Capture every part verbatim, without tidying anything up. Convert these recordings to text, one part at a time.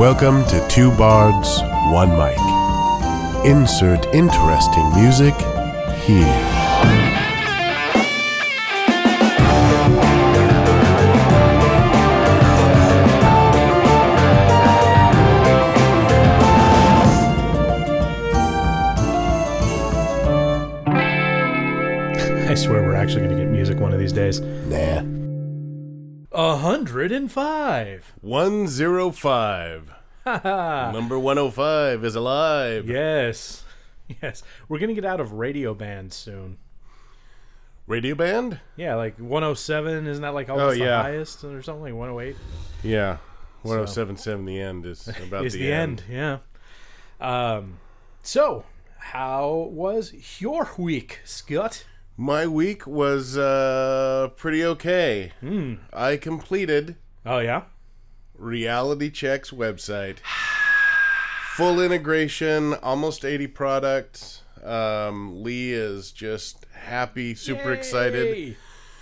Welcome to Two Bards, One Mic. Insert interesting music here. I swear we're actually going to get music one of these days. Nah. A hundred and five. one oh five. Number one oh five is alive. Yes. Yes. We're going to get out of radio bands soon. Radio band? Yeah, like one oh seven, isn't that like almost Oh, yeah. the highest or something? Like one oh eight? Yeah. one oh seven point seven, the end, is about Is the, the end. end. Yeah. Um. So, how was your week, Scott? My week was uh, pretty okay. Hmm. I completed Oh, yeah? Reality Check's website. Full integration, almost eighty products. Um, Lee is just happy, super Yay! excited.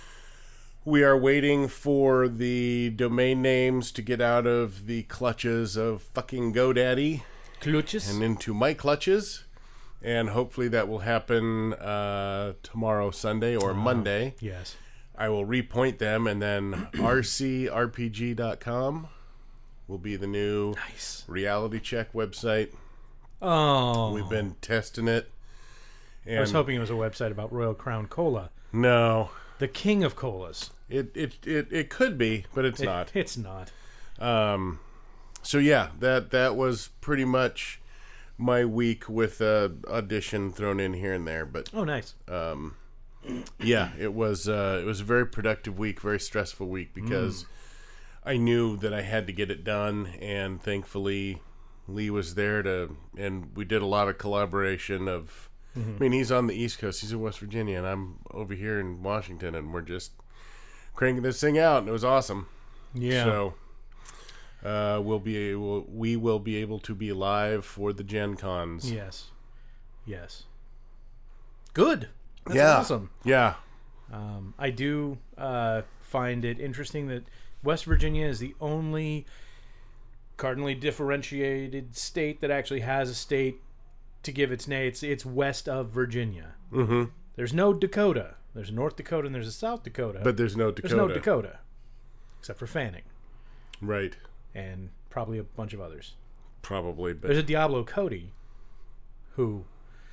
We are waiting for the domain names to get out of the clutches of fucking GoDaddy Clutches? and into my clutches. And hopefully that will happen uh, tomorrow, Sunday, or Monday. Yes. I will repoint them, and then R C R P G dot com will be the new Nice. Reality Check website. Oh. We've been testing it. And I was hoping it was a website about Royal Crown Cola. No, The king of colas. it it, it, it could be, but it's It- not. It's not. Um, so yeah, that that was pretty much my week with a audition thrown in here and there. But Oh, nice. um, yeah, it was uh, it was a very productive week, very stressful week because I knew that I had to get it done, and thankfully Lee was there to, and we did a lot of collaboration of. I mean, he's on the East Coast, he's in West Virginia, and I'm over here in Washington, and we're just cranking this thing out, and it was awesome. Yeah. So uh, we'll be able, we will be able to be live for the Gen Cons. Yes. Yes. Good. That's Yeah. awesome. Yeah. Um, I do uh, find it interesting that West Virginia is the only cardinally differentiated state that actually has a state to give its name. It's, it's west of Virginia. Mm-hmm. There's no Dakota. There's a North Dakota and there's a South Dakota. But there's no Dakota. There's no Dakota. Except for Fanning. Right. And probably a bunch of others. Probably. But There's a Diablo Cody who...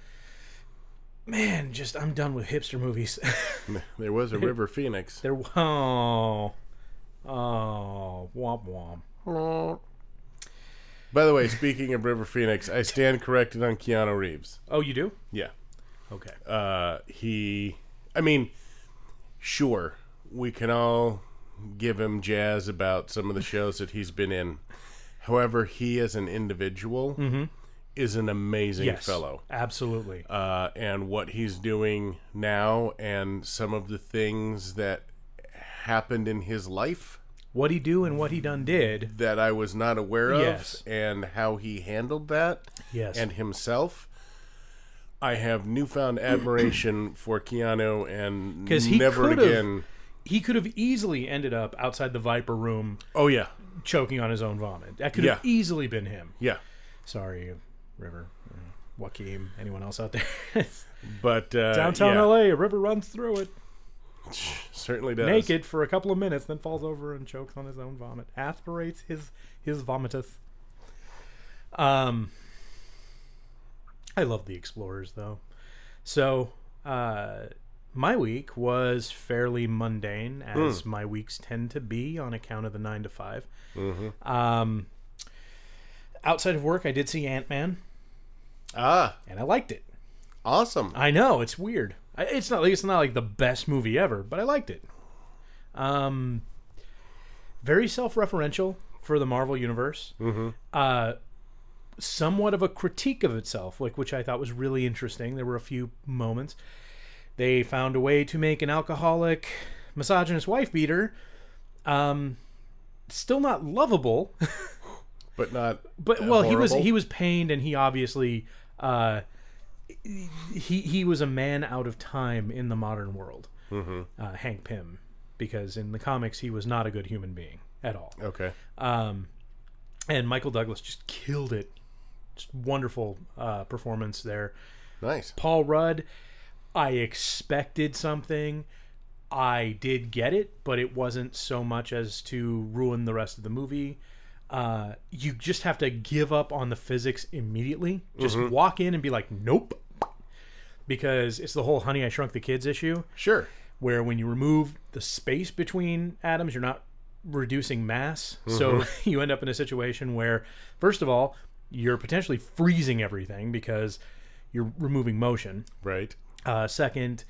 Man, just I'm done with hipster movies. there was a River Phoenix. There, oh, oh, womp womp. By the way, speaking of River Phoenix, I stand corrected on Keanu Reeves. Oh, you do? Yeah. Okay. Uh, he, I mean, sure, we can all give him jazz about some of the shows that he's been in. However, he as an individual Mm-hmm. is an amazing Yes, fellow. absolutely. Uh, and what he's doing now and some of the things that happened in his life What he do and what he done did. that I was not aware of, Yes. and how he handled that Yes. and himself. I have newfound admiration for Keanu, and 'Cause he never could've- again. He could have easily ended up outside the Viper room Oh yeah, choking on his own vomit. That could Yeah. have easily been him. yeah. Sorry, River, uh, Joaquin, anyone else out there? But uh, Downtown yeah, L A, a river runs through it. certainly does. Naked for a couple of minutes, then falls over and chokes on his own vomit. Aspirates his his vomitus. Um, I love the Explorers though. So, uh, my week was fairly mundane, as my weeks tend to be on account of the nine to five. Mm-hmm. Um, outside of work, I did see Ant-Man, Ah, and I liked it. awesome. I know, it's weird. I- It's not like it's not like the best movie ever, but I liked it. Um, very self-referential for the Marvel universe. Mm-hmm. Uh, somewhat of a critique of itself, like which I thought was really interesting. There were a few moments. They found a way to make an alcoholic, misogynist wife beater, um, still not lovable. But not. But uh, well, he was horrible. he was pained, and he obviously uh, he he was a man out of time in the modern world. Mm-hmm. Uh, Hank Pym, because in the comics he was not a good human being at all. Okay. Um, And Michael Douglas just killed it. Just wonderful uh, performance there. Nice. Paul Rudd, I expected something. I did get it, but it wasn't so much as to ruin the rest of the movie. Uh, you just have to give up on the physics immediately. Just mm-hmm. walk in and be like, nope. Because it's the whole Honey, I Shrunk the Kids issue. Sure. Where when you remove the space between atoms, you're not reducing mass. Mm-hmm. So you end up in a situation where, first of all, you're potentially freezing everything because you're removing motion. Right. Uh, second,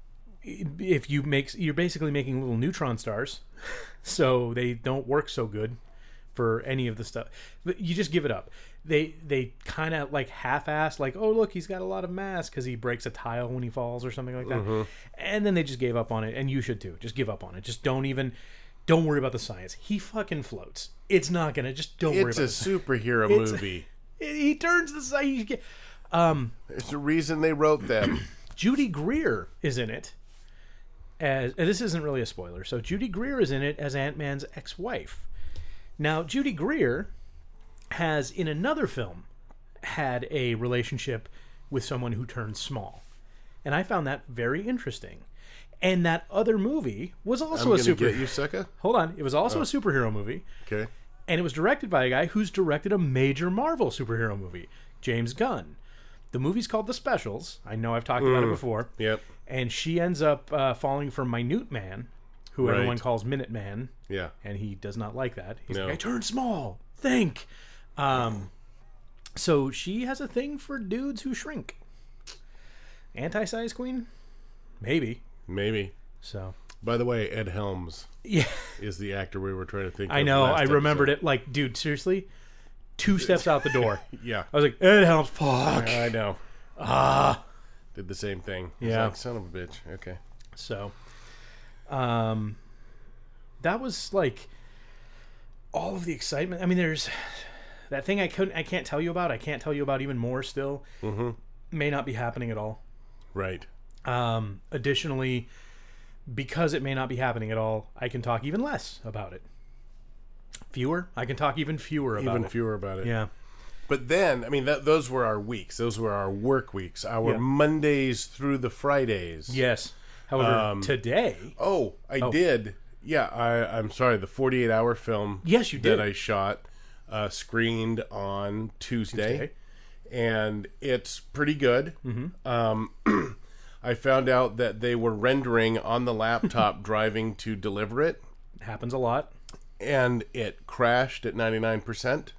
if you make, you're basically making little neutron stars, so they don't work so good for any of the stuff. But you just give it up. They they kind of like half-assed, like, oh look, he's got a lot of mass because he breaks a tile when he falls or something like that. Mm-hmm. And then they just gave up on it, and you should too. Just give up on it. Just don't even, don't worry about the science. He fucking floats. It's not gonna. Just don't it's worry about it. It's a superhero it's, movie. It, he turns the science. Um, There's a reason they wrote them. Judy Greer is in it. As and this isn't really a spoiler. So Judy Greer is in it as Ant-Man's ex-wife. Now, Judy Greer has, in another film, had a relationship with someone who turned small. And I found that very interesting. And that other movie was also I'm a super. Get you, sucker. Hold on. It was also oh. a superhero movie. Okay. And it was directed by a guy who's directed a major Marvel superhero movie, James Gunn. The movie's called The Specials. I know I've talked mm. about it before. Yep. And she ends up uh, falling for Minute Man, who right. everyone calls Minute Man. Yeah. And he does not like that. He's no. like, I turned small. Think. Um, so she has a thing for dudes who shrink. Anti-size queen? Maybe. Maybe. So. By the way, Ed Helms yeah. is the actor we were trying to think of. I know. I episode. remembered it. Like, dude, seriously? Two steps out the door. Yeah. I was like, Ed Helms, fuck. I know. Ah. Did the same thing. Yeah. Like, son of a bitch. Okay. So, um, that was like all of the excitement. I mean, there's that thing I couldn't, I can't tell you about. I can't tell you about even more still. Mm-hmm. May not be happening at all. Right. Um, additionally, because it may not be happening at all, I can talk even less about it. Fewer? I can talk even fewer about even it. Even fewer about it. Yeah. But then, I mean, that, those were our weeks. Those were our work weeks. Our yeah. Mondays through the Fridays. Yes. However, um, today... Oh, I oh. did. Yeah, I, I'm sorry. The forty-eight hour film yes, you did. that I shot uh, screened on Tuesday. Tuesday. And it's pretty good. Mm-hmm. Um, I found out that they were rendering on the laptop driving to deliver it. It happens a lot. And it crashed at ninety-nine percent.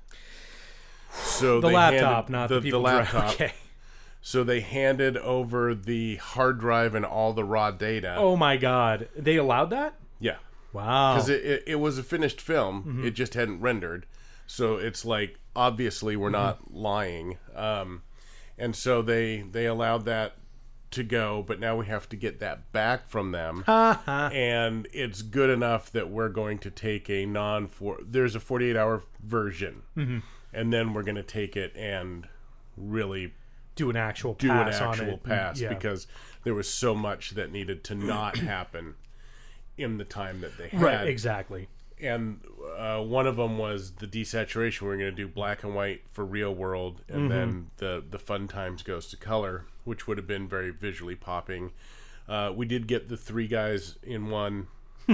So the they laptop, handed, not the, the people. The laptop. Okay. So they handed over the hard drive and all the raw data. Oh my god! They allowed that? Yeah. Wow. Because it, it, it was a finished film. Mm-hmm. It just hadn't rendered. So it's like, obviously we're not mm-hmm. lying. Um, and so they they allowed that to go, but now we have to get that back from them. And it's good enough that we're going to take a non for there's a forty-eight hour version. Mm-hmm. And then we're going to take it and really do an actual do pass an actual on it. pass yeah. because there was so much that needed to not happen in the time that they had. Right, exactly. And uh, one of them was the desaturation. We're going to do black and white for real world, and mm-hmm. then the the fun times goes to color, which would have been very visually popping. Uh, we did get the three guys in one,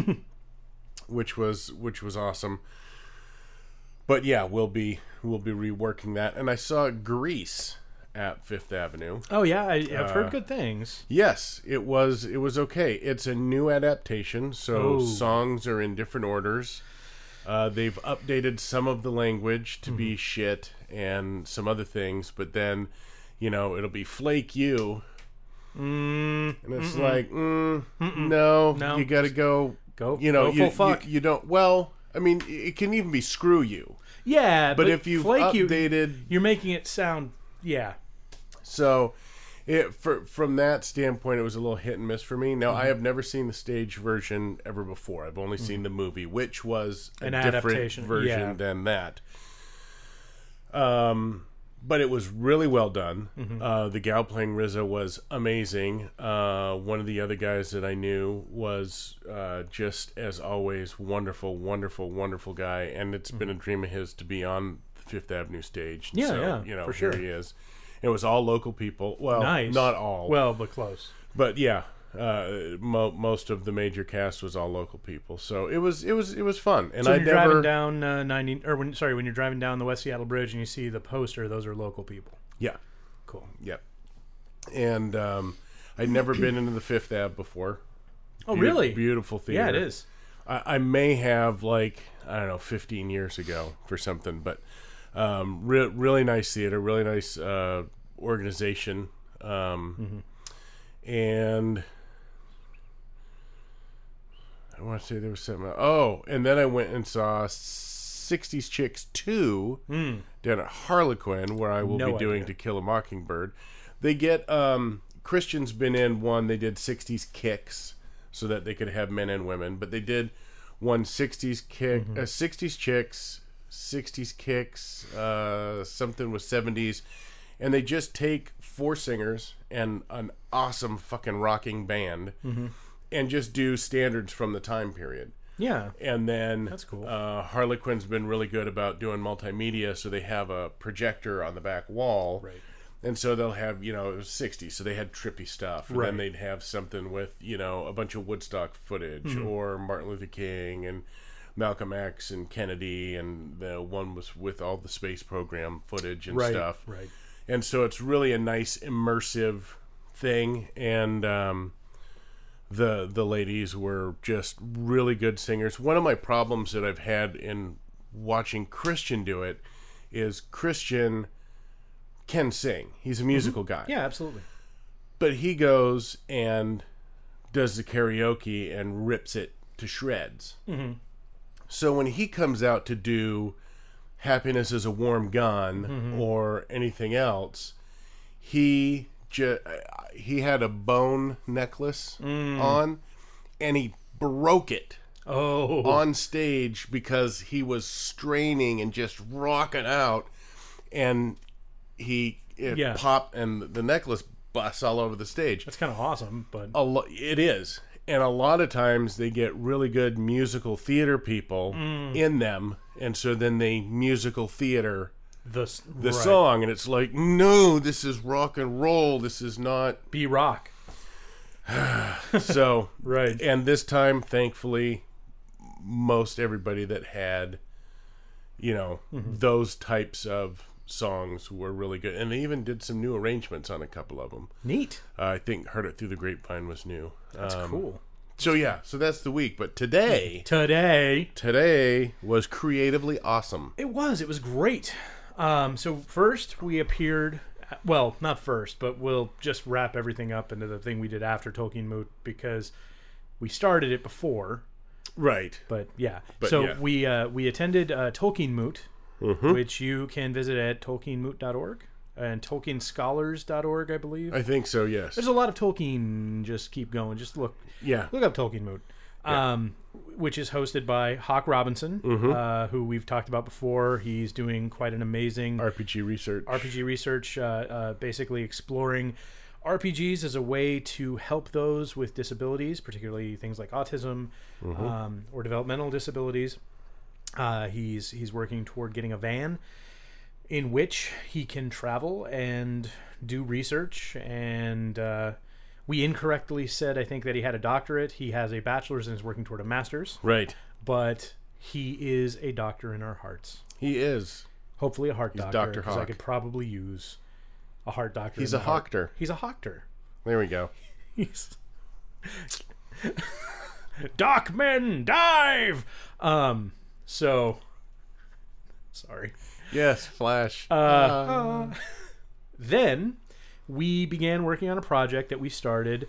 which was which was awesome. But yeah, we'll be we'll be reworking that. And I saw Grease at Fifth Avenue. Oh yeah, I, I've uh, heard good things. Yes, it was it was okay. It's a new adaptation, so oh. songs are in different orders. Uh, they've updated some of the language to mm-hmm. be shit and some other things, but then, you know, it'll be Flake You. Mm, and it's mm-mm. like, mm, no, no, you got to go. Go. You know, go you, full fuck. You, you don't. Well, I mean, it can even be Screw You. Yeah, but, but if you've Flake updated, you, you're making it sound. Yeah. So, it for, from that standpoint, it was a little hit and miss for me. Now, mm-hmm. I have never seen the stage version ever before. I've only mm-hmm. seen the movie, which was a An different adaptation version yeah. than that. Um, but it was really well done. Mm-hmm. Uh, the gal playing R Z A was amazing. Uh, one of the other guys that I knew was uh, just, as always, wonderful, wonderful, wonderful guy. And it's mm-hmm. been a dream of his to be on the Fifth Avenue stage. And yeah, so, yeah, you know, for here sure. he is. It was all local people. Well, nice. Not all. Well, but close. But yeah. Uh, mo- most of the major cast was all local people, so it was it was it was fun. And so when I you're never driving down uh, ninety, or when sorry, when you're driving down the West Seattle Bridge and you see the poster, those are local people. Yeah, cool. Yep. And um, I'd never been into the Fifth Ave before. Oh, Be- really? Beautiful theater. Yeah, it is. I, I may have like I don't know, fifteen years ago for something, but um, re- really nice theater, really nice uh, organization, um, mm-hmm. and. I want to say there was something. Oh, and then I went and saw sixties Chicks two mm. down at Harlequin, where I will no be doing idea. To Kill a Mockingbird. They get um, Christian's been in one. They did sixties Kicks so that they could have men and women, but they did one sixties kick, mm-hmm. uh, sixties Chicks, sixties Kicks, uh, something with seventies, and they just take four singers and an awesome fucking rocking band. Mm-hmm. And just do standards from the time period. Yeah. And then that's cool. Uh, Harlequin's been really good about doing multimedia, so they have a projector on the back wall. Right. And so they'll have, you know, it was sixties, so they had trippy stuff. And right. then they'd have something with, you know, a bunch of Woodstock footage, mm-hmm. or Martin Luther King and Malcolm X and Kennedy, and the one was with all the space program footage and right. stuff. Right. And so it's really a nice immersive thing. And um The the ladies were just really good singers. One of my problems that I've had in watching Christian do it is Christian can sing. He's a musical mm-hmm. guy. Yeah, absolutely. But he goes and does the karaoke and rips it to shreds. Mm-hmm. So when he comes out to do Happiness is a Warm Gun, mm-hmm. or anything else, he... Ju- he had a bone necklace mm. on, and he broke it oh. on stage because he was straining and just rocking out, and he it yeah. popped, and the necklace busts all over the stage. That's kind of awesome, but a lo- it is, and a lot of times they get really good musical theater people mm. in them, and so then they musical theater. The, the right. song, and it's like, no, this is rock and roll. This is not be rock. So right. And this time, thankfully, most everybody that had, you know, mm-hmm. those types of songs were really good, and they even did some new arrangements on a couple of them. Neat. Uh, I think "Heard It Through the Grapevine" was new. That's um, cool. So yeah, so that's the week. But today, today, today was creatively awesome. It was. It was great. Um, so first we appeared, well, not first, but we'll just wrap everything up into the thing we did after Tolkien Moot, because we started it before. Right. But yeah. But, so yeah. we uh, we attended uh, Tolkien Moot, mm-hmm. which you can visit at tolkien moot dot org and tolkien scholars dot org, I believe. I think so, yes. There's a lot of Tolkien. Just keep going. Just look. Yeah. Look up Tolkien Moot. Yeah. Um, which is hosted by Hawk Robinson, mm-hmm. uh, who we've talked about before. He's doing quite an amazing R P G research. R P G research, uh, uh, basically exploring R P Gs as a way to help those with disabilities, particularly things like autism mm-hmm. um, or developmental disabilities. Uh, he's he's working toward getting a van in which he can travel and do research, and uh, we incorrectly said, I think, that he had a doctorate. He has a bachelor's and is working toward a master's. Right. But he is a doctor in our hearts. He is. Hopefully a heart He's doctor. Doctor Because Hawk. I could probably use a heart doctor. He's in a the heart. Hawkter. He's a Hawkter. There we go. He's... Doc men, dive! Um, so... Sorry. Yes, Flash. Uh, uh, then... we began working on a project that we started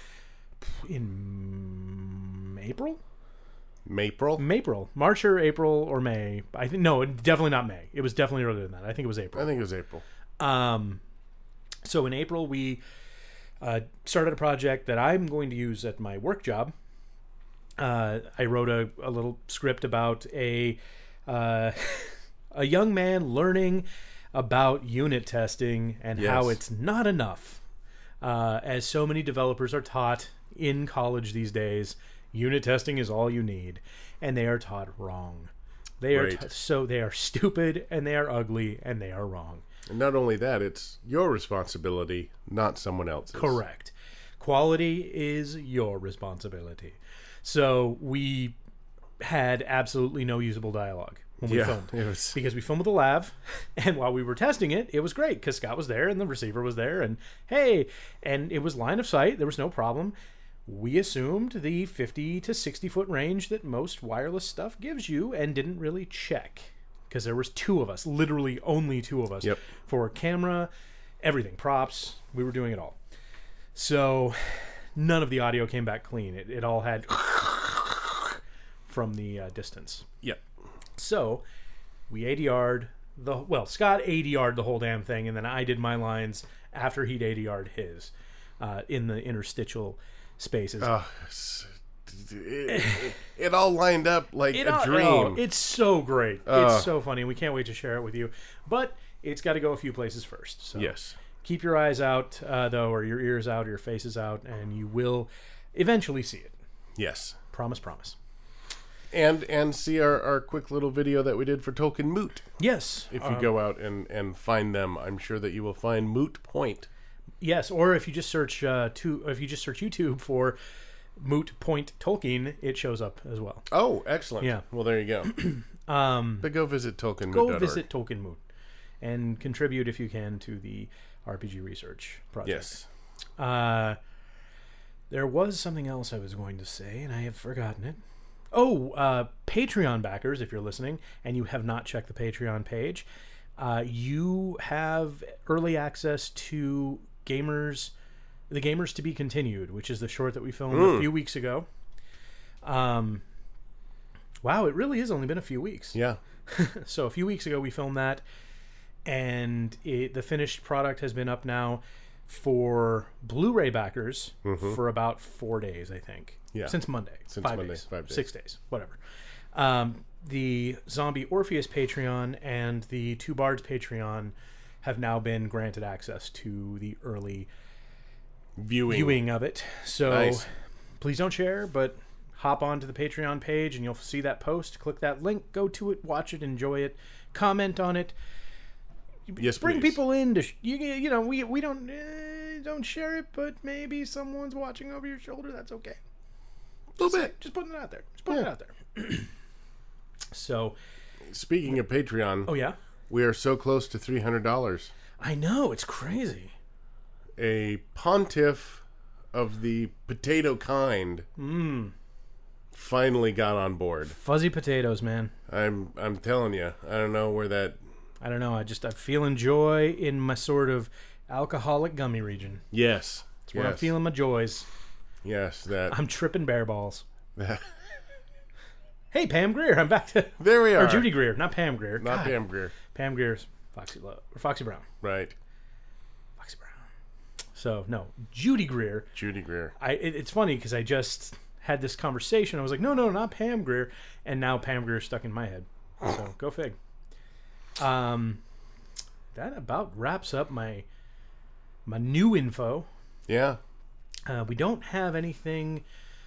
in April? April? April. March or April or May. I think no, definitely not May. It was definitely earlier than that. I think it was April. I think it was April. Um, so in April, we uh, started a project that I'm going to use at my work job. Uh, I wrote a, a little script about a uh, a young man learning about unit testing and Yes. how it's not enough. Uh, as so many developers are taught in college these days, unit testing is all you need, and they are taught wrong. They are Right. t- so they are stupid, and they are ugly, and they are wrong. And not only that, it's your responsibility, not someone else's. Correct. Quality is your responsibility. So we had absolutely no usable dialogue when we Yeah, filmed. it was- Because we filmed with a lav, and while we were testing it, it was great because Scott was there and the receiver was there, and hey, and it was line of sight. There was no problem. We assumed the fifty to sixty foot range that most wireless stuff gives you and didn't really check because there was two of us, literally only two of us Yep. for camera, everything, props. We were doing it all. So none of the audio came back clean. It, it all had from the uh, distance. Yep. So we A D R'd the well, Scott A D R'd the whole damn thing, and then I did my lines after he'd A D R'd his uh, in the interstitial spaces. Oh, it's- it, it, it all lined up like It a all- dream. oh, it's so great. Ugh. It's so funny. We can't wait to share it with you. But it's got to go a few places first. So Yes. keep your eyes out, uh, though, or your ears out, or your faces out, and you will eventually see it. Yes. Promise, promise. And and see our, our quick little video that we did for Tolkien Moot. Yes. If you um, go out and, and find them, I'm sure that you will find Moot Point. Yes, or if you just search uh, to if you just search YouTube for Moot Point Tolkien, it shows up as well. Oh, excellent. Yeah. Well, there you go. Um, But go visit Tolkien Moot. go visit Tolkien Moot and contribute if you can to the R P G research project. Yes. Uh, there was something else I was going to say, and I have forgotten it. Oh, uh, Patreon backers, if you're listening and you have not checked the Patreon page, uh, you have early access to Gamers, the Gamers to be Continued, which is the short that we filmed Mm. a few weeks ago. Um, wow, it really has only been a few weeks. Yeah. So a few weeks ago we filmed that, and it, the finished product has been up now for Blu-ray backers for about four days, I think. Yeah. Since Monday. Since five Monday, days. five days. Six days. Whatever. Um, the Zombie Orpheus Patreon and the Two Bards Patreon have now been granted access to the early Viewing. viewing of it. So Nice. please don't share, but hop onto the Patreon page and you'll see that post. Click that link, go to it, watch it, enjoy it, comment on it. Yes, Bring please. people in to sh- you. You know, we we don't uh, don't share it, but maybe someone's watching over your shoulder. That's okay. A little bit. Just putting it out there. Just putting Yeah. it out there. So, Speaking of Patreon, oh yeah, we are so close to three hundred dollars. I know it's crazy. A pontiff of the potato kind Mm. finally got on board. Fuzzy potatoes, man. I'm I'm telling you, I don't know where that. I don't know. I just I'm feeling joy in my sort of alcoholic gummy region. Yes. That's where yes. I'm feeling my joys. Yes, that. I'm tripping bear balls. that Hey, Pam Grier. I'm back to there we are. or Judy Greer, not Pam Grier. Not God. Pam Grier. Pam Grier's Foxy Lo- or Foxy Brown. Right. Foxy Brown. So no, Judy Greer. Judy Greer. I it, it's funny because I just had this conversation. I was like, no, no, not Pam Grier, and now Pam Grier's stuck in my head. So go fig. Um, that about wraps up my my new info. Yeah. Uh, we don't have anything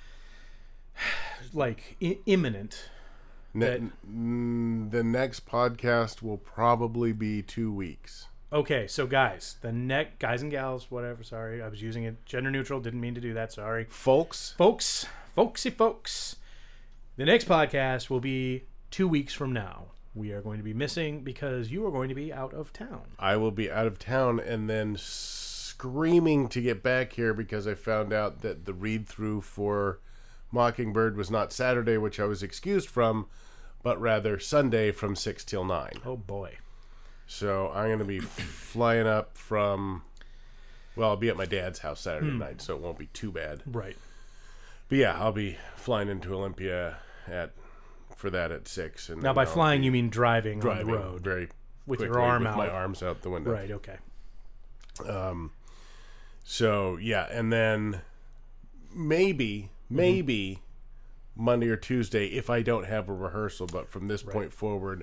like I- imminent. Ne- That- n- the next podcast will probably be two weeks. Okay, so guys, the neck guys and gals, whatever. Sorry, I was using it gender neutral. Didn't mean to do that. Sorry. Folks, Folks, folksy folks, the next podcast will be two weeks from now. We are going to be missing because you are going to be out of town. I will be out of town and then screaming to get back here because I found out that the read-through for Mockingbird was not Saturday, which I was excused from, but rather Sunday from six till nine. Oh boy. So I'm going to be flying up from, well, I'll be at my dad's house Saturday Hmm. night, so it won't be too bad. Right. But yeah, I'll be flying into Olympia at for that at six. And Now then by I'll flying be you mean driving, driving on the road. very with your quickly arm with my out. arms out the window. Right, okay. Um, so yeah, and then maybe, Mm-hmm. maybe Monday or Tuesday if I don't have a rehearsal. But from this Right. point forward,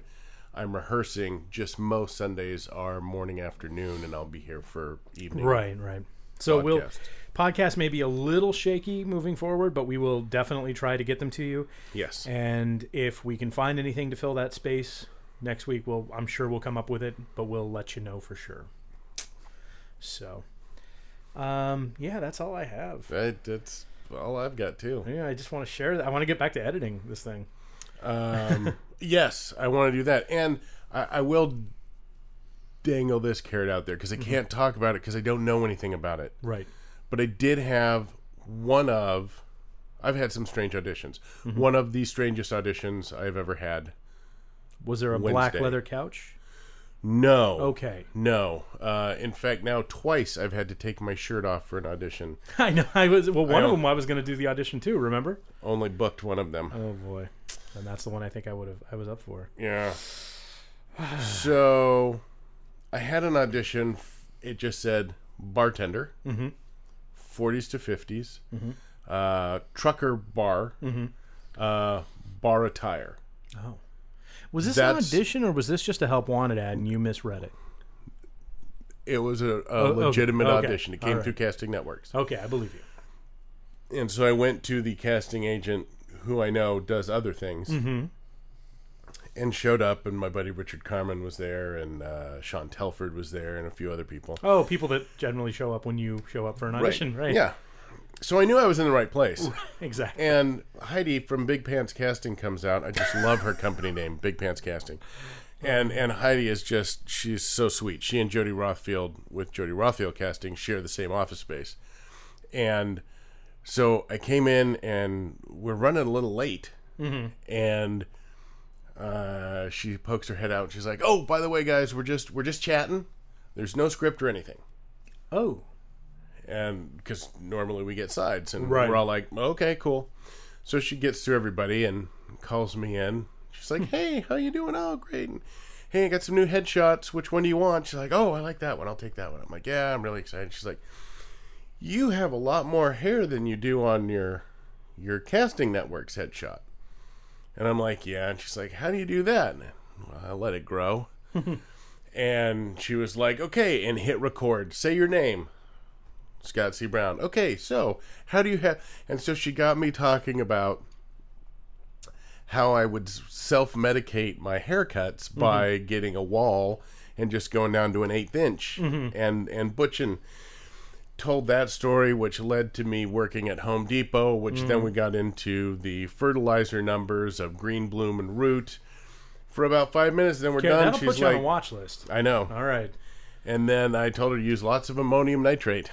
I'm rehearsing. Just most Sundays are morning, afternoon, and I'll be here for evening. Right, right. So podcast. we'll podcast may be a little shaky moving forward, but we will definitely try to get them to you. Yes. And if we can find anything to fill that space next week, we'll I'm sure we'll come up with it, but we'll let you know for sure. So, um, yeah, that's all I have. That, that's all I've got too. Yeah, I just want to share that. I want to get back to editing this thing. Um, yes, I want to do that, and I, I will dangle this carrot out there because I can't mm-hmm. talk about it because I don't know anything about it. Right. But I did have one of. I've had some strange auditions. Mm-hmm. One of the strangest auditions I've ever had. Was there a Wednesday. black leather couch? No. Okay. No. Uh, in fact, now twice I've had to take my shirt off for an audition. I know. I was well. One of them I was going to do the audition too. Remember? Only booked one of them. Oh boy, and that's the one I think I would have. I was up for. Yeah. So, I had an audition. It just said bartender, mm-hmm. forties to fifties, mm-hmm. uh, trucker bar, mm-hmm. uh, bar attire. Oh. Was this That's, an audition, or was this just a help wanted ad and you misread it? It was a, a oh, legitimate okay. audition. It came right. through Casting Networks. Okay, I believe you. And so I went to the casting agent, who I know does other things, mm-hmm. and showed up. And my buddy Richard Carmen was there, and uh, Sean Telford was there, and a few other people. Oh, people that generally show up when you show up for an audition, right? right. Yeah. So I knew I was in the right place. Exactly. And Heidi from Big Pants Casting comes out. I just love her company name, Big Pants Casting. And and Heidi is just, she's so sweet. She and Jody Rothfield, with Jody Rothfield Casting, share the same office space. And so I came in, and we're running a little late. Mm-hmm. And uh, she pokes her head out. And she's like, "Oh, by the way, guys, we're just we're just chatting. There's no script or anything." Oh. And because normally we get sides, and right. we're all like, "Okay, cool." So she gets through everybody and calls me in. She's like, "Hey, how you doing?" "Oh, great." And, "Hey, I got some new headshots. Which one do you want?" She's like, "Oh, I like that one. I'll take that one." I'm like, "Yeah, I'm really excited." She's like, "You have a lot more hair than you do on your your Casting Network's headshot." And I'm like, "Yeah." And she's like, "How do you do that?" And well, I let it grow. And she was like, "Okay," and hit record. "Say your name." "Scott C. Brown." "Okay, so how do you have..." And so she got me talking about how I would self-medicate my haircuts mm-hmm. by getting a wall and just going down to an eighth inch. Mm-hmm. And, and Butchin told that story, which led to me working at Home Depot, which mm-hmm. then we got into the fertilizer numbers of Green Bloom and Root for about five minutes. Then we're okay, done. That'll She's put you like, on a watch list. I know. All right. And then I told her to use lots of ammonium nitrate.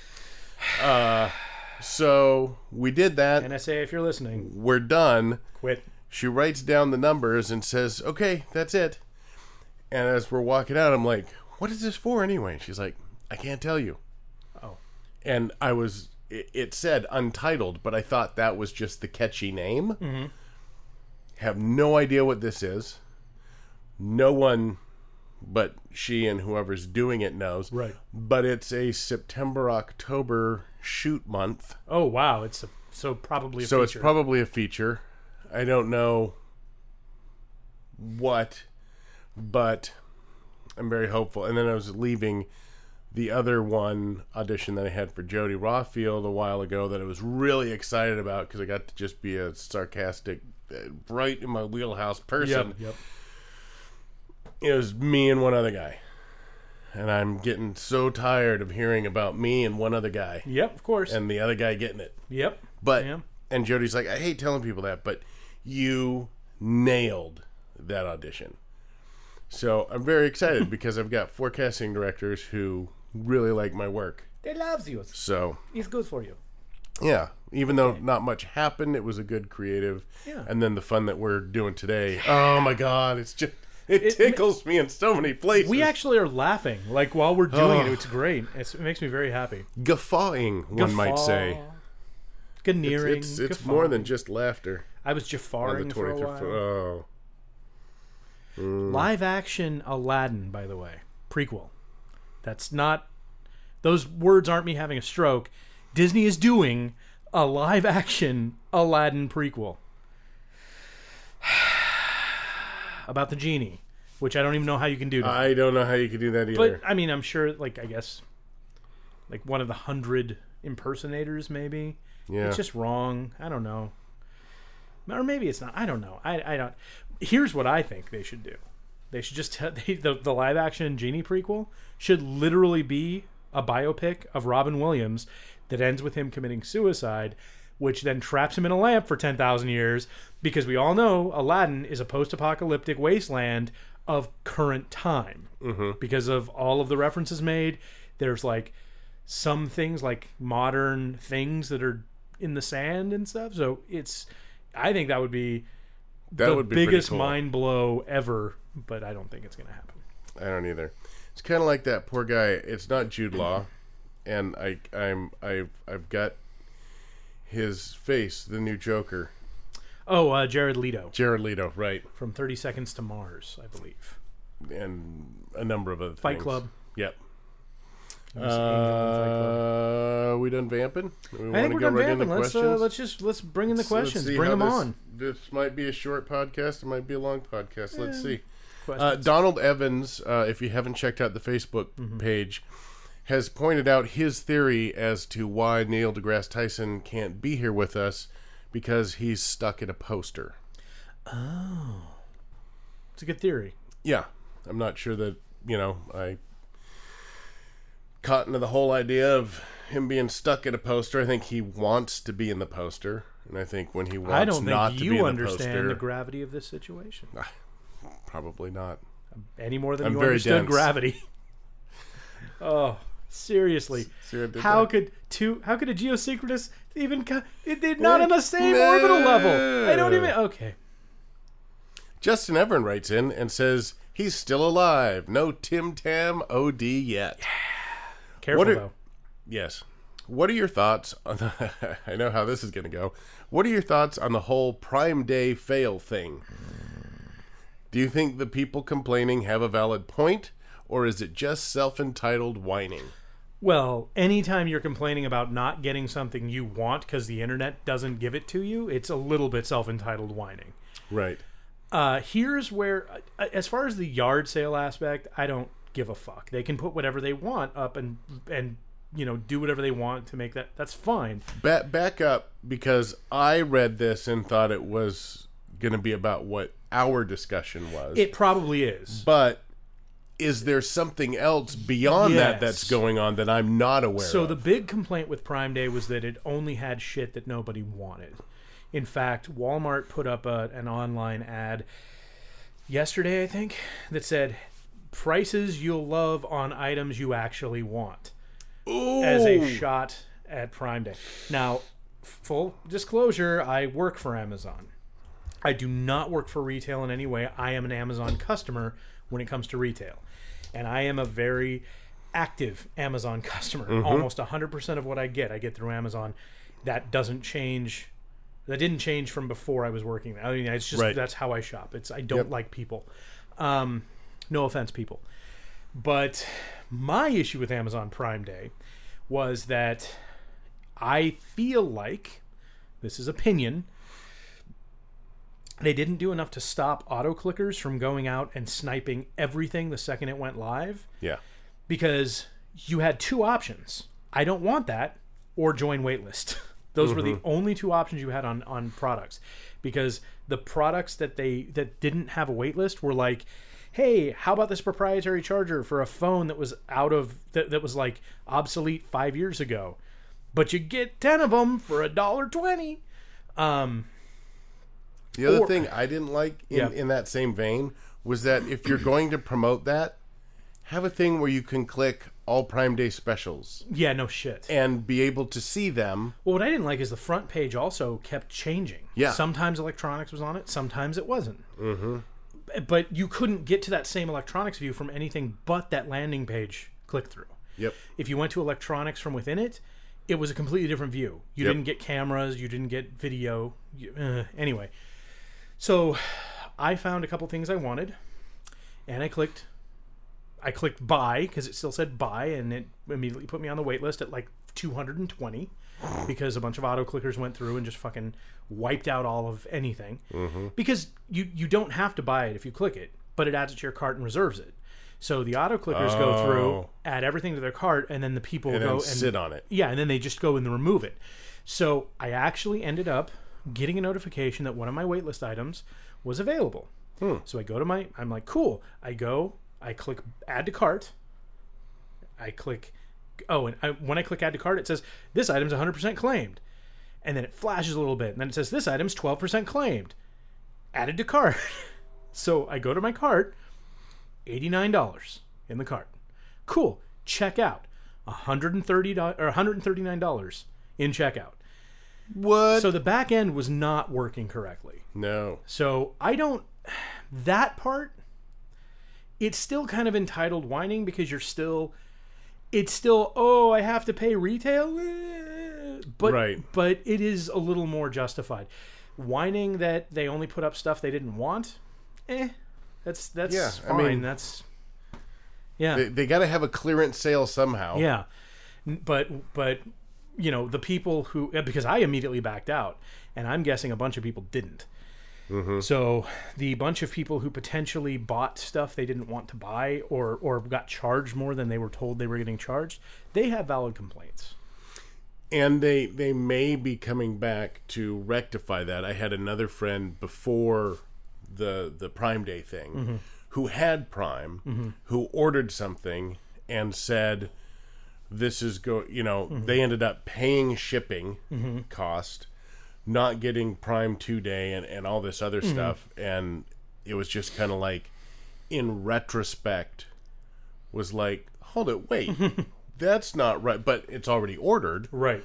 Uh, so we did that. N S A, if you're listening, we're done. Quit. She writes down the numbers and says, "Okay, that's it." And as we're walking out, I'm like, "What is this for anyway?" She's like, "I can't tell you." Oh. And I was, it, it said Untitled, but I thought that was just the catchy name. Mm-hmm. Have no idea what this is. No one but she and whoever's doing it knows. Right. But it's a September, October shoot month. Oh, wow. It's a, so probably a so feature. it's probably a feature. I don't know what, but I'm very hopeful. And then I was leaving the other one audition that I had for Jody Rothfield a while ago that I was really excited about because I got to just be a sarcastic, right in my wheelhouse person. Yep, yep. It was me and one other guy. And I'm getting so tired of hearing about me and one other guy. Yep, of course. And the other guy getting it. Yep. But, yeah. And Jody's like, "I hate telling people that, but you nailed that audition." So I'm very excited because I've got four casting directors who really like my work. They loves you. So it's good for you. Yeah. Even though not much happened, it was a good creative. Yeah. And then the fun that we're doing today. Oh my God. It's just, it, it tickles me in so many places. We actually are laughing. Like while we're doing oh. it, it's great. It's, it makes me very happy. Guffawing, one Guffaw. might say. Ganeering. It's, it's, it's more than just laughter. I was Jaffaring for a while. Oh. Mm. Live action Aladdin, by the way. Prequel. That's not... Those words aren't me having a stroke. Disney is doing a live action Aladdin prequel. About the genie. which I don't even know how you can do that. I don't know how you could do that either. But, I mean, I'm sure, like, I guess, like, one of the hundred impersonators, maybe. Yeah. It's just wrong. I don't know. Or maybe it's not. I don't know. I, I don't. Here's what I think they should do. They should just tell, they, the the live action Genie prequel should literally be a biopic of Robin Williams that ends with him committing suicide, which then traps him in a lamp for ten thousand years, because we all know Aladdin is a post-apocalyptic wasteland of current time. Mm-hmm. Because of all of the references made, there's like some things like modern things that are in the sand and stuff. So it's, I think that would be that the would be biggest cool. mind blow ever, but I don't think it's going to happen. I don't either. It's kind of like that poor guy. It's not Jude Law, and I, I'm, I've, I've got his face, the new Joker. Oh, uh, Jared Leto. Jared Leto, right? From thirty Seconds to Mars, I believe. And a number of other Fight things. Club. Yep. Miss Angel in Fight Club. Uh, we done vamping? We I think we're done right vamping. into Let's uh, questions? let's just let's bring in the Let's- let's questions. see Bring how them this- on. This might be a short podcast. It might be a long podcast. Let's Yeah. see. Uh, Questions. Donald Evans, uh, if you haven't checked out the Facebook Mm-hmm. page, has pointed out his theory as to why Neil deGrasse Tyson can't be here with us, because he's stuck in a poster. Oh, it's a good theory. Yeah, I'm not sure that, you know, I caught into the whole idea of him being stuck in a poster. I think he wants to be in the poster, and I think when he wants I don't not think to be in you the understand poster, the gravity of this situation probably not. any more than I'm you very understood dense. gravity. Oh, seriously. See what I did How there? could two? How could a geosynchronous even? Co- it, they're not Eh, on the same no. orbital level. I don't even. Okay. Justin Everin writes in and says he's still alive. No Tim Tam O D yet. Careful What are- though. Yes. What are your thoughts on the, I know how this is going to go. What are your thoughts on the whole Prime Day fail thing? Do you think the people complaining have a valid point, or is it just self-entitled whining? Well, anytime you're complaining about not getting something you want because the internet doesn't give it to you, it's a little bit self-entitled whining. Right. Uh, here's where, uh, as far as the yard sale aspect, I don't give a fuck. They can put whatever they want up and and you know do whatever they want to make that. That's fine. Back, back up, because I read this and thought it was going to be about what our discussion was. It probably is. But is there something else beyond that Yes. that's going on that I'm not aware So of? the big complaint with Prime Day was that it only had shit that nobody wanted. In fact, Walmart put up a, an online ad yesterday, I think, that said prices you'll love on items you actually want. Ooh. As a shot at Prime Day. Now, full disclosure, I work for Amazon. I do not work for retail in any way. I am an Amazon customer when it comes to retail. And I am a very active Amazon customer. Mm-hmm. Almost one hundred percent of what I get, I get through Amazon. That doesn't change. That didn't change from before I was working there. I mean, it's just Right. that's how I shop. It's I don't Yep. like people. Um, no offense, people. But my issue with Amazon Prime Day was that I feel like, this is opinion, they didn't do enough to stop auto clickers from going out and sniping everything the second it went live, Yeah. because you had two options. I don't want that, or join waitlist. Those were the only two options you had on, on products, because the products that they that didn't have a waitlist were like, hey, how about this proprietary charger for a phone that was out of that, that was like obsolete five years ago, but you get ten of them for a dollar twenty. Um, The other Or- thing I didn't like in, Yeah. in that same vein was that if you're going to promote that, have a thing where you can click all Prime Day specials yeah, no shit. and be able to see them. Well, what I didn't like is the front page also kept changing. Yeah. Sometimes electronics was on it, sometimes it wasn't. Mm-hmm. But you couldn't get to that same electronics view from anything but that landing page click through. Yep. If you went to electronics from within it, it was a completely different view. You Yep. didn't get cameras, you didn't get video. You, uh, anyway, so I found a couple things I wanted, and I clicked. I clicked buy because it still said buy, and it immediately put me on the wait list at like two hundred twenty because a bunch of auto clickers went through and just fucking wiped out all of anything. Mm-hmm. Because you you don't have to buy it if you click it. but it adds it to your cart and reserves it. So the auto clickers Oh. go through, add everything to their cart, and then the people And go then and sit on it. Yeah, and then they just go and remove it. So I actually ended up getting a notification that one of my waitlist items was available. Hmm. So I go to my, I'm like, cool. I go, I click add to cart. I click, oh, and I, when I click add to cart, it says this item's one hundred percent claimed. And then it flashes a little bit, and then it says this item's twelve percent claimed. Added to cart. So I go to my cart, eighty-nine dollars in the cart. Cool. Check out. one hundred thirty dollars or one hundred thirty-nine dollars in checkout. What? So the back end was not working correctly. no. So I don't, that part, it's still kind of entitled whining because you're still, it's still, oh, I have to pay retail? Eh. But, Right. but it is a little more justified. Whining that they only put up stuff they didn't want? Eh. That's, that's Yeah, I fine. mean- that's, yeah. They, they got to have a clearance sale somehow. Yeah, N- but but you know the people who because I immediately backed out, and I'm guessing a bunch of people didn't. Mm-hmm. So the bunch of people who potentially bought stuff they didn't want to buy or or got charged more than they were told they were getting charged, they have valid complaints. And they they may be coming back to rectify that. I had another friend before the the Prime Day thing Mm-hmm. who had Prime, Mm-hmm. who ordered something and said, "This is go." You know, Mm-hmm. they ended up paying shipping Mm-hmm. cost, not getting Prime two day, and and all this other Mm-hmm. stuff, and it was just kind of like, in retrospect, was like, hold it, wait. That's not right, but it's already ordered. Right.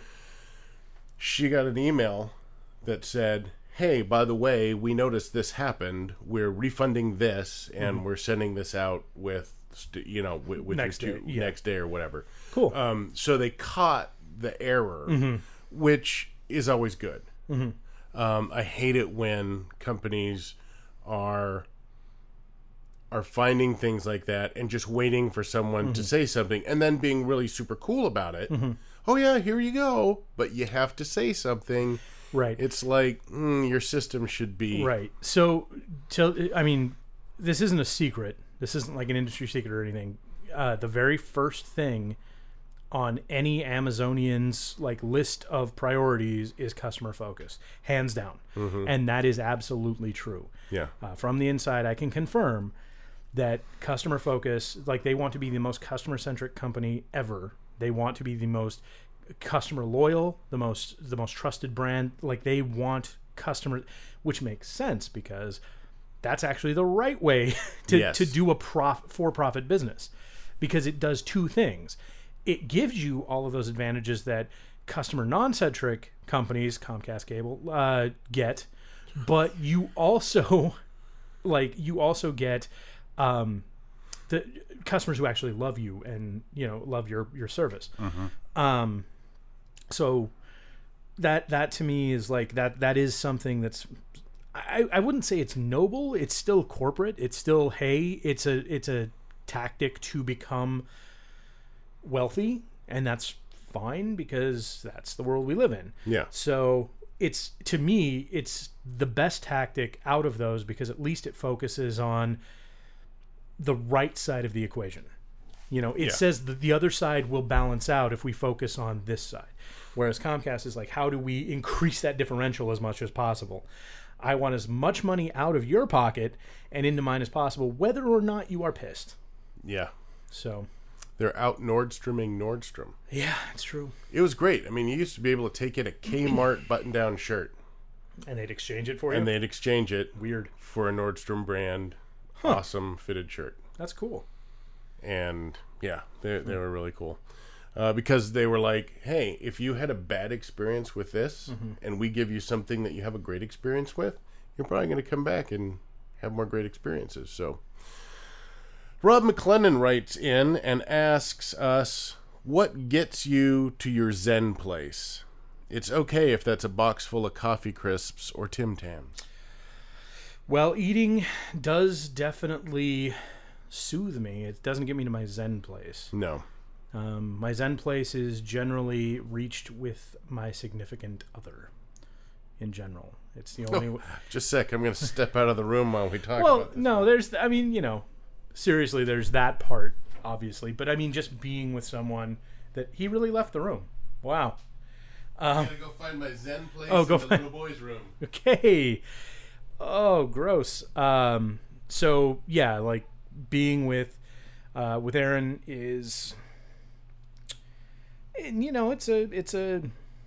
She got an email that said, "Hey, by the way, we noticed this happened. We're refunding this, and Mm-hmm. we're sending this out with, st- you know, with, with Next your day, two, yeah. next day or whatever." Cool. Um, so they caught the error, Mm-hmm. which is always good. Um, I hate it when companies are are finding things like that and just waiting for someone Mm-hmm. to say something and then being really super cool about it. Oh yeah, here you go. But you have to say something. Right. It's like mm, your system should be Right. So, to, I mean, this isn't a secret. This isn't like an industry secret or anything. Uh, the very first thing on any Amazonian's like list of priorities is customer focus, hands down, and that is absolutely true. Yeah. Uh, from the inside, I can confirm that customer focus, like they want to be the most customer centric company ever. They want to be the most customer loyal, the most the most trusted brand. Like they want customers, which makes sense because that's actually the right way to, Yes. to do a prof, for-profit business, because it does two things. It gives you all of those advantages that customer non-centric companies, Comcast Cable, uh, get, but you also like you also get um, the customers who actually love you and you know love your your service. Um, so that that to me is like that that is something that's I, I wouldn't say it's noble. It's still corporate. It's still hey. It's a it's a tactic to become wealthy, and that's fine because that's the world we live in. Yeah. So it's to me it's the best tactic out of those because at least it focuses on the right side of the equation. You know, it Yeah. says that the other side will balance out if we focus on this side. Whereas Comcast is like, how do we increase that differential as much as possible? I want as much money out of your pocket and into mine as possible, whether or not you are pissed. Yeah. So, They're out Nordstroming Nordstrom. yeah, it's true. It was great. I mean, you used to be able to take in a Kmart button-down shirt And they'd exchange it for you. and they'd exchange it Weird. for a Nordstrom brand awesome fitted shirt. That's cool. And yeah, they they were really cool. Uh, because they were like, hey, if you had a bad experience with this and we give you something that you have a great experience with, you're probably going to come back and have more great experiences. So Rob McLennan writes in and asks us, what gets you to your Zen place? It's okay if that's a box full of coffee crisps or Tim Tams. Well, eating does definitely soothe me. It doesn't get me to my Zen place. No. Um, my Zen place is generally reached with my significant other. in general. It's the only. Oh, just a sec. I'm going to step out of the room while we talk well, about this. no, there's. I mean, you know, seriously, there's that part, obviously, but I mean, just being with someone that he really left the room. Wow. Um, I gotta go find my Zen place oh, go in the find, little boy's room. Okay. Oh, gross. Um. So yeah, like being with, uh, with Aaron is. And, you know, it's a it's a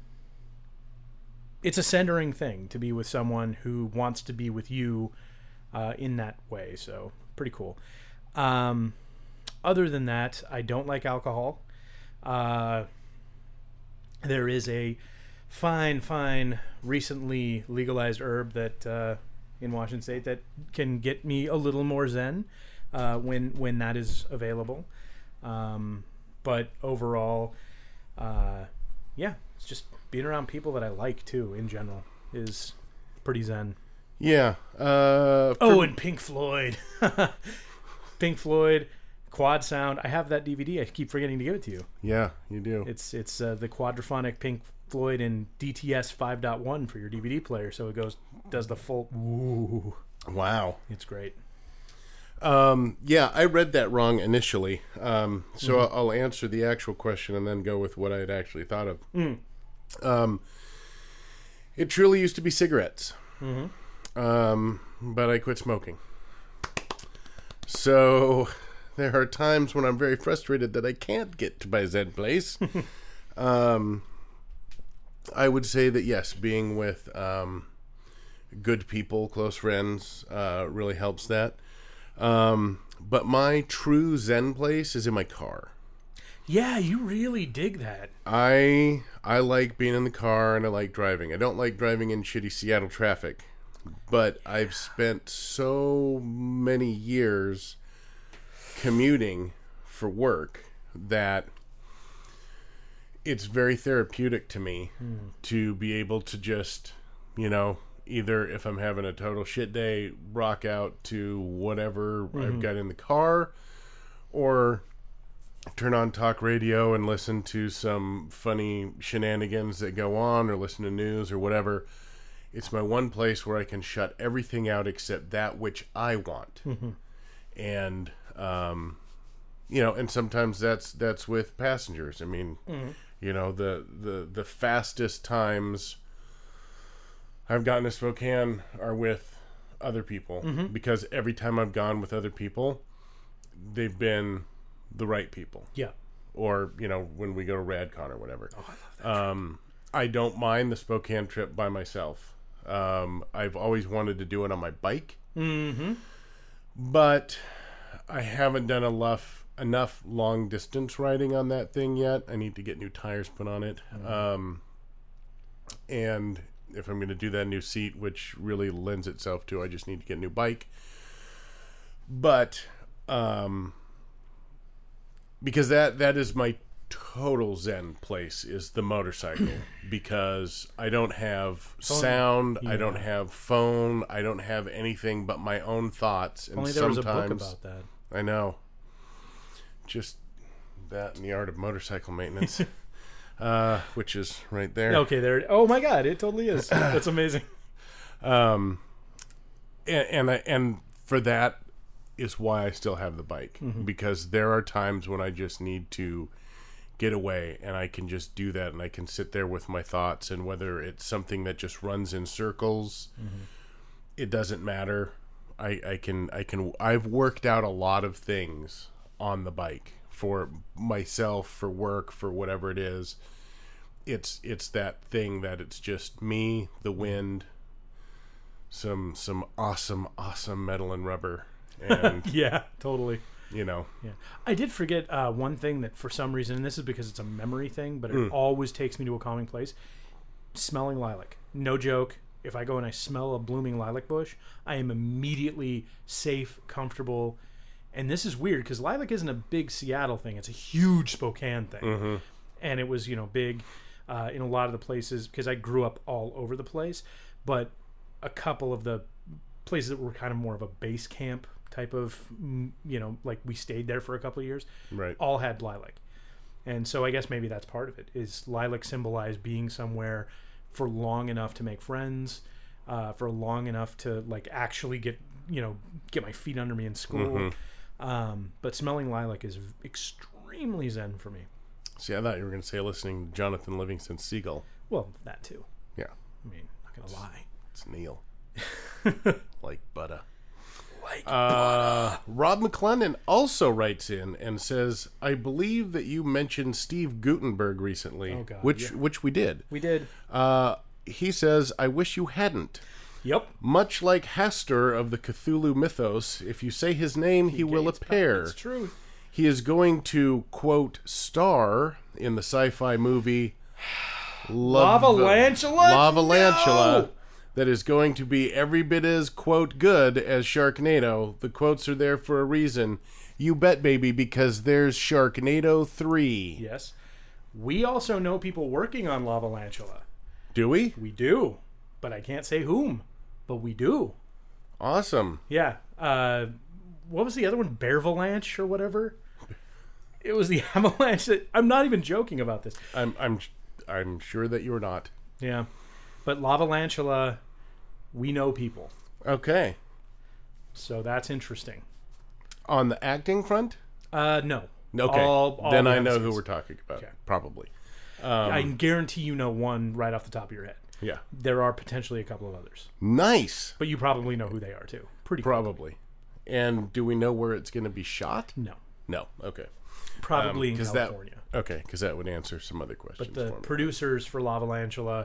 it's a centering thing to be with someone who wants to be with you uh, in that way. So pretty cool. Um, other than that, I don't like alcohol. Uh, there is a fine, fine, recently legalized herb that uh, in Washington State that can get me a little more zen uh, when when that is available. Um, but overall. Uh, yeah, it's just being around people that I like too. In general, is pretty zen. Yeah. Uh, oh, and Pink Floyd, Pink Floyd, Quad Sound. I have that D V D. I keep forgetting to give it to you. Yeah, you do. It's it's uh, the quadraphonic Pink Floyd in D T S five point one for your D V D player. So it goes does the full. Ooh, wow, it's great. Um, yeah, I read that wrong initially. Um, so mm-hmm. I'll answer the actual question and then go with what I had actually thought of. Mm. Um, it truly used to be cigarettes. Mm-hmm. Um, but I quit smoking. So there are times when I'm very frustrated that I can't get to my Zen place. um, I would say that yes, being with, um, good people, close friends, uh, really helps that. Um, but my true Zen place is in my car. Yeah, you really dig that. I I like being in the car and I like driving. I don't like driving in shitty Seattle traffic, but I've spent so many years commuting for work that it's very therapeutic to me mm. to be able to just, you know, either if I'm having a total shit day, rock out to whatever mm-hmm. I've got in the car, or turn on talk radio and listen to some funny shenanigans that go on, or listen to news or whatever. It's my one place where I can shut everything out except that which I want. Mm-hmm. And, um, you know, and sometimes that's, that's with passengers. I mean, mm-hmm. you know, the, the, the fastest times I've gotten to Spokane are with other people mm-hmm. because every time I've gone with other people, they've been the right people. Yeah. Or, you know, when we go to RadCon or whatever. Oh, I love that um, I don't mind the Spokane trip by myself. Um, I've always wanted to do it on my bike. Mm-hmm. But I haven't done enough, enough long distance riding on that thing yet. I need to get new tires put on it. Mm-hmm. Um, and if I'm going to do that, new seat, which really lends itself to, I just need to get a new bike. But, um, because that, that is my total Zen place, is the motorcycle, because I don't have sound, yeah. I don't have phone, I don't have anything but my own thoughts. And only there sometimes, was a book about that. I know. Just that and the art of motorcycle maintenance. Uh, which is right there. Okay, there. Oh my God, it totally is. That's amazing. Um, and and, I, and for that is why I still have the bike, mm-hmm. because there are times when I just need to get away, and I can just do that, and I can sit there with my thoughts, and whether it's something that just runs in circles, mm-hmm. it doesn't matter. I, I can I can I've worked out a lot of things on the bike. For myself, for work, for whatever it is, it's it's that thing that it's just me, the wind, some some awesome, awesome metal and rubber, and yeah, totally. You know, yeah. I did forget uh, one thing that for some reason, and this is because it's a memory thing, but it mm. always takes me to a calming place. Smelling lilac, no joke. If I go and I smell a blooming lilac bush, I am immediately safe, comfortable. And this is weird because lilac isn't a big Seattle thing. It's a huge Spokane thing. Mm-hmm. And it was, you know, big uh, in a lot of the places because I grew up all over the place. But a couple of the places that were kind of more of a base camp type of, you know, like we stayed there for a couple of years, right? All had lilac. And so I guess maybe that's part of it, is lilac symbolized being somewhere for long enough to make friends, uh, for long enough to like actually get you know get my feet under me in school. Mm-hmm. Um, but Smelling Lilac is extremely zen for me. See, I thought you were going to say listening to Jonathan Livingston Seagull. Well, that too. Yeah. I mean, not going to lie. It's Neil. Like butter. Like uh, butter. Rob McClendon also writes in and says, I believe that you mentioned Steve Gutenberg recently, oh, God, which yeah. which we did. We did. Uh, he says, I wish you hadn't. Yep. Much like Hastur of the Cthulhu mythos, if you say his name, he, he will appear. It's true. He is going to, quote, star in the sci-fi movie Lava Lavalantula? Lavalantula. No! That is going to be every bit as, quote, good as Sharknado. The quotes are there for a reason. You bet, baby, because there's Sharknado three. Yes. We also know people working on Lavalantula. Do we? We do. But I can't say whom. But we do. Awesome. Yeah. Uh, what was the other one? Bearvalanche or whatever? It was the avalanche that... I'm not even joking about this. I'm I'm I'm sure that you're not. Yeah. But Lavalantula, we know people. Okay. So that's interesting. On the acting front? Uh, no. Okay. All, all then the I know episodes. who we're talking about. Okay. Probably. Um, I can guarantee you know one right off the top of your head. Yeah. There are potentially a couple of others. Nice. But you probably know who they are too. Pretty Probably. And do we know where it's going to be shot? No. No. Okay. Probably Um, in 'cause California. That, okay, because that would answer some other questions. But the for me. producers for Lavalantula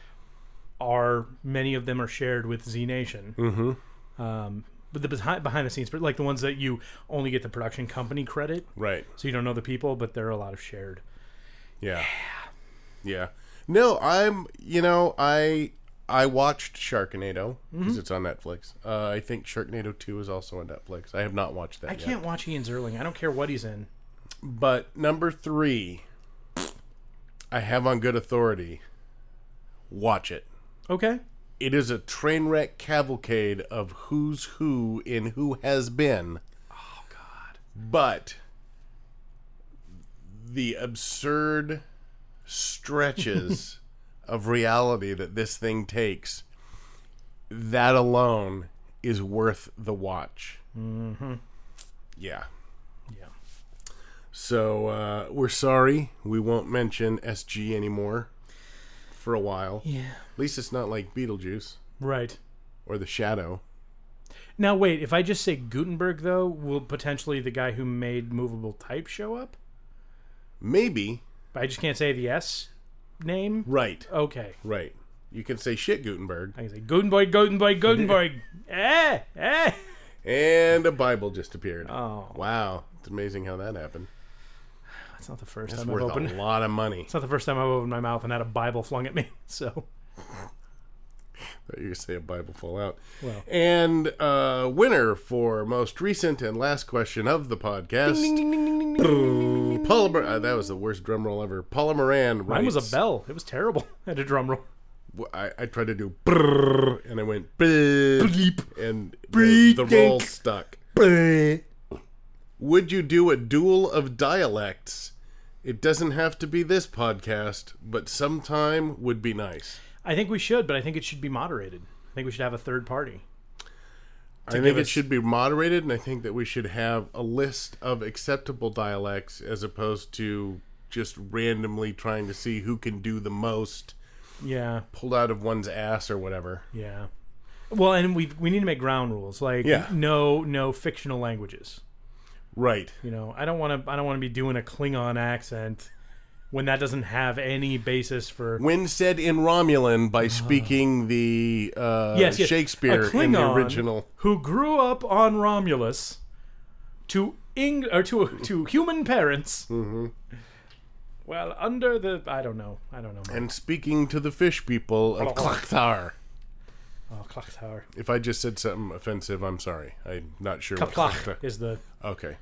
are, many of them are shared with Z Nation. Mm-hmm. Um, but the behind, behind the scenes, but like the ones that you only get the production company credit. Right. So you don't know the people, but there are a lot of shared. Yeah. Yeah. No, I'm, you know, I I watched Sharknado because Mm-hmm. it's on Netflix. Uh, I think Sharknado two is also on Netflix. I have not watched that I yet. can't watch Ian Zerling. I don't care what he's in. But number three, I have on good authority. Watch it. Okay. It is a train wreck cavalcade of who's who in Who Has Been. Oh, God. But the absurd stretches of reality that this thing takes, that alone is worth the watch. Mm-hmm. Yeah. Yeah. So uh, we're sorry we won't mention S G anymore for a while. Yeah. At least it's not like Beetlejuice Right. or The Shadow. Now, wait. If I just say Gutenberg, though, will potentially the guy who made Movable Type show up? Maybe. But I just can't say the S name? Right. Okay. Right. You can say shit Gutenberg. I can say Gutenberg, Gutenberg, Gutenberg. eh, eh. And a Bible just appeared. Oh. Wow. It's amazing how that happened. That's not the first That's time I've worth opened. a lot of money. It's not the first time I've opened my mouth and had a Bible flung at me. So, You can say a Bible fall out. well. And uh, winner for most recent and last question of the podcast. Ding, ding, ding, ding, ding, ding, ding. Paula, Mor- uh, that was the worst drum roll ever. Paula Moran writes. Mine was a bell. It was terrible. I had a drum roll. I, I tried to do brrr, and I went bleep, and the, Bleep, the roll dink. stuck. Would you do a duel of dialects? It doesn't have to be this podcast, but sometime would be nice. I think we should, but I think it should be moderated. I think we should have a third party. I give think it us- should be moderated, and I think that we should have a list of acceptable dialects as opposed to just randomly trying to see who can do the most Yeah, pulled out of one's ass or whatever. yeah. Well, and we we need to make ground rules like Yeah. no no fictional languages. Right. You know, I don't want to I don't want to be doing a Klingon accent when that doesn't have any basis for When said in Romulan by speaking the uh, yes, yes. Shakespeare A in the Klingon original. who grew up on Romulus to Eng- or to to human parents. Mm-hmm. Well, under the I don't know, I don't know. And speaking to the fish people of Klakthar. Oh, Klakthar. If I just said something offensive, I'm sorry. I'm not sure what Kaplach Klakthar- is the Okay.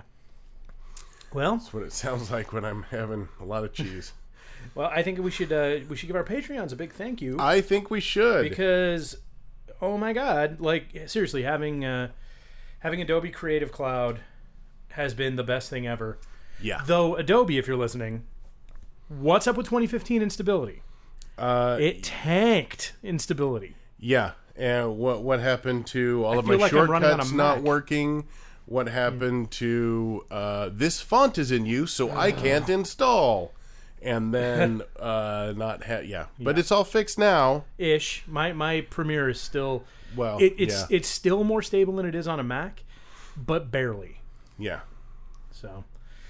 well. That's what it sounds like when I'm having a lot of cheese. Well, I think we should uh, we should give our Patreons a big thank you I think we should. because oh my god, like seriously, having uh, having Adobe Creative Cloud has been the best thing ever. Yeah. Though Adobe, if you're listening, what's up with twenty fifteen instability? Uh, it tanked in stability. Yeah. And what what happened to all I of feel my like I'm running on a shortcuts not Mac. working? What happened to uh, this font is in use, so I can't install? And then uh, not ha- yeah. But Yeah. it's all fixed now. Ish. My my Premiere is still Well, it, it's yeah. it's still more stable than it is on a Mac, but barely. Yeah. So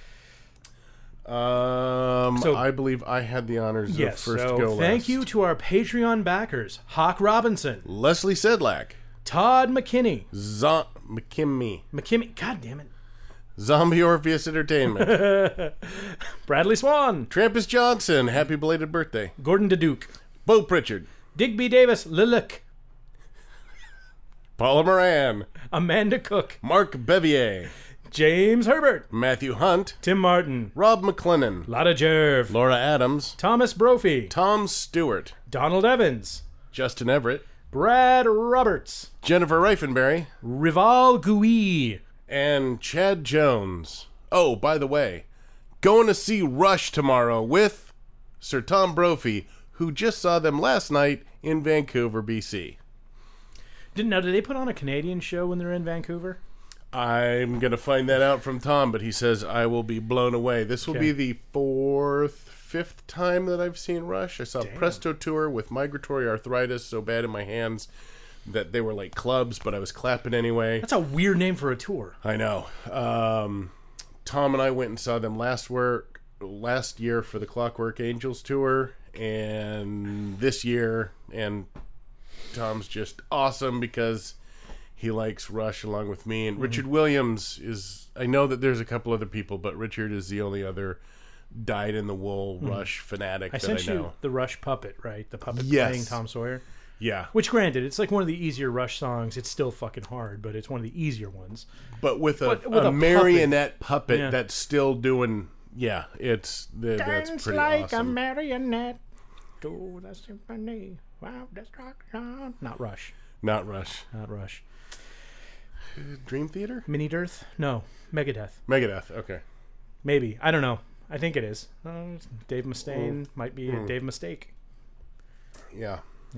Um, So- I believe I had the honors yes. of first so go thank last. you to our Patreon backers: Hawk Robinson, Leslie Sedlak, Todd McKinney, Zo- McKimmy, McKimmey. God damn it. Zombie Orpheus Entertainment, Bradley Swan, Trampus Johnson, happy belated birthday, Gordon DeDuke, Bo Pritchard, Digby Davis, Lilick, Paula Moran, Amanda Cook, Mark Bevier, James Herbert, Matthew Hunt, Tim Martin, Rob McClennan, Lotta Jerv, Laura Adams, Thomas Brophy, Tom Stewart, Donald Evans, Justin Everett, Brad Roberts, Jennifer Reifenberry, Rival Gui, and Chad Jones. Oh, by the way, going to see Rush tomorrow with Sir Tom Brophy, who just saw them last night in Vancouver, B C. Didn't now? Did they put on a Canadian show when they're in Vancouver? I'm going to find that out from Tom, but he says I will be blown away. This will Okay. be the fourth, fifth time that I've seen Rush. I saw Presto Tour with migratory arthritis so bad in my hands that they were like clubs, but I was clapping anyway. That's a weird name for a tour. I know. Um, Tom and I went and saw them last work last year for the Clockwork Angels tour, and this year. And Tom's just awesome because he likes Rush along with me. And Richard Williams is. I know that there's a couple other people, but Richard is the only other dyed-in-the-wool Rush fanatic I that sent I know. you the Rush puppet, right? The puppet Yes. playing Tom Sawyer. Yeah, Which, granted, it's like one of the easier Rush songs. It's still fucking hard, but it's one of the easier ones. but with a, But with a, a marionette puppet, Yeah. that's still doing. Yeah, it's the, that's Dance pretty like awesome. a marionette to the symphony of destruction. Not Rush. Not Rush. Not Rush. Dream Theater? Mini Dearth? No. Megadeth. Megadeth. Okay. Maybe. I don't know. I think it is. Uh, Dave Mustaine might be a Dave Mistake. Yeah.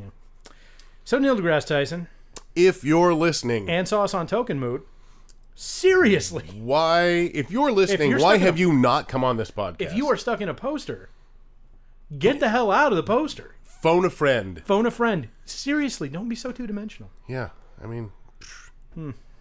So Neil deGrasse Tyson If you're listening, and Sauce on Token Mood. Seriously, why? If you're listening, you're why stuck in have a- you not come on this podcast? if you are stuck in a poster, get the hell out of the poster. phone a friend. Phone a friend. Seriously, don't be so two-dimensional. Yeah. I mean,